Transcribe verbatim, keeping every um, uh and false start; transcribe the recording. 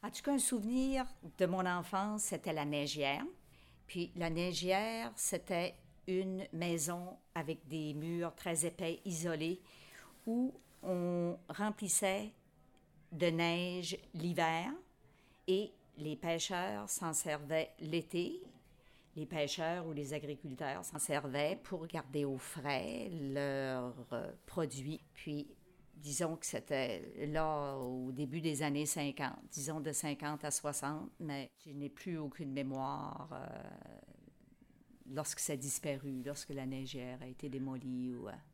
En tout cas, un souvenir de mon enfance, c'était la neigière. Puis la neigière, c'était une maison avec des murs très épais, isolés, où on remplissait de neige l'hiver et les pêcheurs s'en servaient l'été. Les pêcheurs ou les agriculteurs s'en servaient pour garder au frais leurs euh, produits. Puis, disons que c'était là au début des années cinquante, disons de cinquante à soixante, mais je n'ai plus aucune mémoire euh, lorsque ça a disparu, lorsque la neigière a été démolie ou... euh,